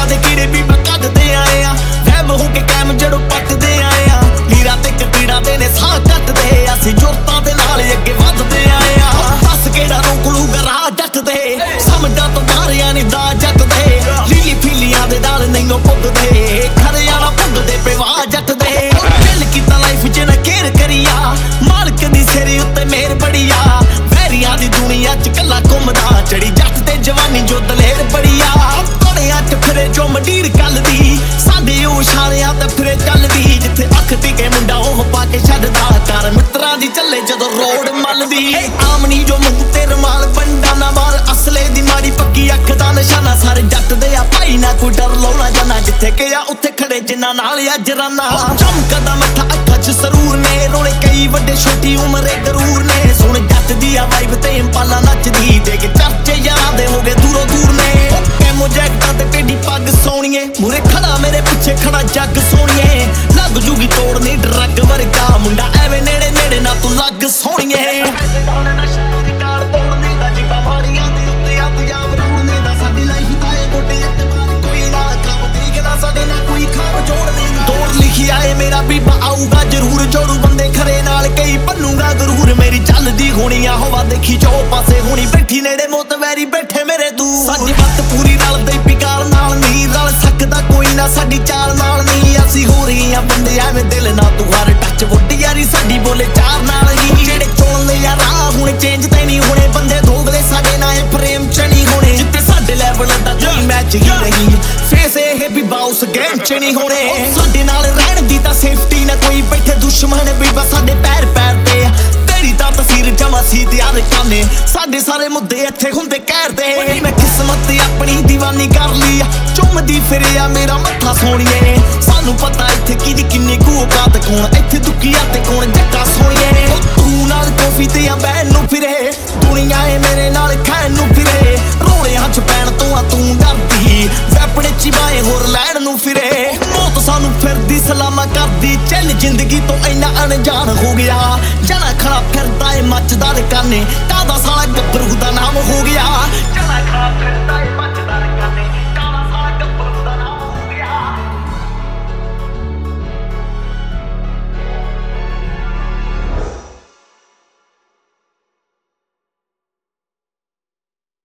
ਦੁਨੀਆ ਦੇ ਕੀੜੇ ਵੀ ਕੱਢਦੇ ਆਏ ਆ ਵਹਿਮ ਹੋ ਕੇ ਕਾਇਮ ਜੜੋਂ ਪੱਟਦੇ ਆਏ ਆ ਲੀਰਾਂ ਤੇ ਕਤੀੜਾਂ ਦੇ ਨੇ ਸਾਹ ਕੱਟਦੇ ਅਸੀਂ ਜੁਰਤਾਂ ਦੇ ਨਾਲ ਅੱਗੇ ਵੱਧਦੇ ਆਏ ਆ ਦੱਸ ਕਿਹੜਾ ਰੋਕ ਲੂਗਾ ਰਾਹ ਜੱਟਦੇ ਸਮਝਾਂ ਤੋਂ ਮਾਰਿਆ ਨੀ ਦਾ ਜੱਟਦੇ ਲੀਲੀ ਫੀਲੀਆਂ ਦੇ ਨਾਲ ਨਹੀਂ ਪੁੱਗਦੇ ਖਰਿਆਂ ਨਾਲ ਪੁੱਗਦੇ ਪਿਵਾ ਜੱਟਦੇ ਦਿਲ ਕੀਤਾ ਲਾਈਫ ਚ ਨਾ ਕੇਅਰ ਕਰੀਆ ਮਾਲਕ ਦੀ ਸਿਰ ਉੱਤੇ ਮਿਹਰ ਬੜੀਆ ਵੈਰੀਆਂ ਦੀ ਦੁਨੀਆ ਚ ਕੱਲਾ ਘੁੰਮਦਾ ਚੜੀ ਜੱਟ ਤੇ ਜਵਾਨੀ ਜੋ ਦਲੇਰ ਬੜੀਆ ਕੋੜਿਆਂ ਚ ਫਿਰੇ ਜੋ ਮੰਡੀਰ ਕੱਲਦੀ ਸਾਡੇ ਉਹ ਇਸ਼ਾਰਿਆਂ ਤੇ ਫਿਰੇ ਚੱਲਦੀ ਜਿੱਥੇ ਅੱਖ ਟਿਕੇ ਮੁੰਡਾ ਉਹ ਪਾ ਕੇ ਛੱਡਦਾ ਕਰ ਮਿੱਤਰਾਂ ਦੀ ਚੱਲੇ ਜਦੋਂ ਰੋਡ ਮੱਲਦੀ ਆਮਣੀ ਜੋ ਮੂੰਹ ਤੇ ਰਮਾਲ ਬੰਦਾ ਨਾ ਮਾਰ ਅਸਲੇ ਦੀ ਮਾੜੀ ਪੱਕੀ ਅੱਖ ਦਾ ਨਿਸ਼ਾਨਾ ਸਾਰੇ ਜੱਟ ਦੇ ਆ ਭਾਈ ਨਾ ਕੋਈ ਡਰ ਲਾਉਣਾ ਜਾਣਾ ਜਿੱਥੇ ਗਿਆ ਉੱਥੇ ਖੜੇ ਜਿਨ੍ਹਾਂ ਨਾਲ ਅੱਜ ਰਾਨਾ ਚਮਕਦਾ ਮੱਥਾ ਅੱਖਾਂ ਚ ਸਰੂਰ ਨੇ ਰੋਲੇ ਕਈ ਵੱਡੇ ਛੋਟੀ ਉਮਰੇ ਗਰੂਰ ਨੇ ਸੁਣ ਜੱਟ ਦੀ ਆ ਵਾਈਬ ਤੇ ਇੰਪਾਲਾ ਨੱਚਦੀ ਦੇ ਕੇ ਚਰਚੇ ਯਾਰਾਂ ਦੇ ਹੋ ਗਏ ਦੂਰੋਂ ਦੂਰ ਨੇ ਕੈਮੋ ਜੈਕਟਾਂ ਤੇ ਟੇਢੀ ਪੱਗ ਸੋਹਣੀਏ ਮੂਰੇ ਖੜਾ ਮੇਰੇ ਪਿੱਛੇ ਖੜਾ ਜੱਗ ਸੋਹਣੀਏ ਲੱਗ ਜੂਗੀ ਤੋੜਨੀ ਡਰੱਗ ਵਰਗਾ ਮੁੰਡਾ ਐਵੇਂ ਨੇੜੇ ਨੇੜੇ ਨਾ ਤੂੰ ਲੱਗ ਸੋਹਣੀਏ ਮੇਰਾ ਬੀਬਾ ਆਊਗਾ ਜ਼ਰੂਰ ਜੋੜੂ ਬੰਦੇ ਖਰੇ ਨਾਲ ਕਈ ਭੰਨੂਗਾ ਗਰੂਰ ਮੇਰੀ ਚੱਲਦੀ ਹੋਣੀ ਆ ਹਵਾ ਦੇਖੀ ਜੋ ਪਾਸੇ ਹੋਣੀ ਬੈਠੀ ਨੇੜੇ ਮੋਤਵੈਰੀ ਬੈਠੇ ਮੇਰੇ ਦੂਰ ਸਾਡੀ ਬੱਤ ਪੂਰੀ ਰਲਦੀ ਪਿਕਾਰ ਨਾਲ ਨਹੀਂ ਰਲ ਸਕਦਾ ਕੋਈ ਨਾ ਸਾਡੀ ਚਾਲ ਨਾਲ ਨਹੀਂ ਅਸੀਂ ਹੋ ਰਹੀ ਆ ਬੰਦੇ ਐਵੇਂ ਦਿਲ ਨਾ ਤੂੰ ਹਰ ਟੱਚ ਵੁੱਡ ਯਾਰੀ ਸਾਡੀ ਬੋਲੇ ਚਾਰ ਨਾਲ ਹੀ ਜਿਹੜੇ ਚੋਣ ਲੈ ਯਾਰ ਆ ਹੁਣ ਚੇਂਜ ਤੇ ਨਹੀਂ ਹੋਣੇ ਬੰਦੇ ਦੋਗਲੇ ਸਾਡੇ ਨਾਲ ਇਹ ਪ੍ਰੇਮ ਚ ਨਹੀਂ ਹੋਣੇ ਜਿੱਤੇ ਸਾਡੇ ਲੈਵਲ ਦਾ ਕੋਈ ਮੈਚ ਹੀ ਨਹੀਂ ਫੇਸ ਇਹ ਵੀ ਬਾਉਸ ਗੇਮ ਚ ਨਹੀਂ ਹੋਣੇ ਸਾਡੇ ਨਾਲ ਰਹਿਣ ਦੀ ਤਾਂ ਸੇਫਟੀ ਨਾ ਕੋਈ ਬੈਠੇ ਦੁਸ਼ਮਣ ਵੀ ਬਸ ਸਾਡੇ ਪੈਰ ਪੈਰ ਤੇ ਤੇਰੀ ਤਾਂ ਤਸਵੀਰ ਜਮਾ ਸੀ ਤਿਆਰ ਕਾਨੇ ਸਾਡੇ ਸਾਰੇ ਮੁੱਦੇ ਇੱਥੇ ਹੁੰਦੇ ਕਹਿਰ ਦੇ ਮੈਂ ਕਿਸਮਤ ਆਪਣੀ ਦੀਵਾਨੀ ਕਰ ਲਈ ਚੁੰਮਦੀ ਫਿਰਿਆ ਮੇਰਾ ਮੱਥਾ ਸੋਹਣੀਏ ਸਾਨੂੰ ਪਤਾ ਇੱਥੇ ਕਿਹਦੀ ਕਿੰਨੀ ਕੁ ਔਕਾਤ ਕੌਣ ਇੱਥੇ ਦੁਖੀਆ ਤੇ ਕੌਣ ਜੱਟਾ ਸੋਹਣੀਏ ਤੂੰ ਨਾਲ ਕਾਫੀ ਤੇ ਆ ਬੈਣ ਨੂੰ ਫਿਰੇ ਦੁਨੀਆ ਏ ਮੇਰੇ ਨਾਲ ਖਾਣ ਨੂੰ ਫਿਰੇ ਰੋਲਿਆਂ ਚ ਪੈਣ ਤੋਂ ਆ ਤੂੰ ਡਰਦੀ ਵੈਪੜੇ ਚਿਵਾਏ ਹੋਰ ਲੈਣ ਨੂੰ ਫਿਰੇ ਮੌਤ ਸਾਨੂੰ ਫਿਰਦੀ ਸਲਾਮਾ ਕਰਦੀ ਚੱਲ ਜ਼ਿੰਦਗੀ ਤੋਂ ਇੰਨਾ ਅਣਜਾਣ ਹੋ ਗਿਆ ਜਣਾ ਖੜਾ ਫਿਰਦਾ ਏ ਮੱਚਦਾ ਕਾਨੇ ਕਾਦਾ ਸਾਲਾ ਗੱਭਰੂ ਦਾ ਨਾਮ ਹੋ ਗਿਆ ਜਣਾ ਖੜਾ ਫਿਰਦਾ ਏ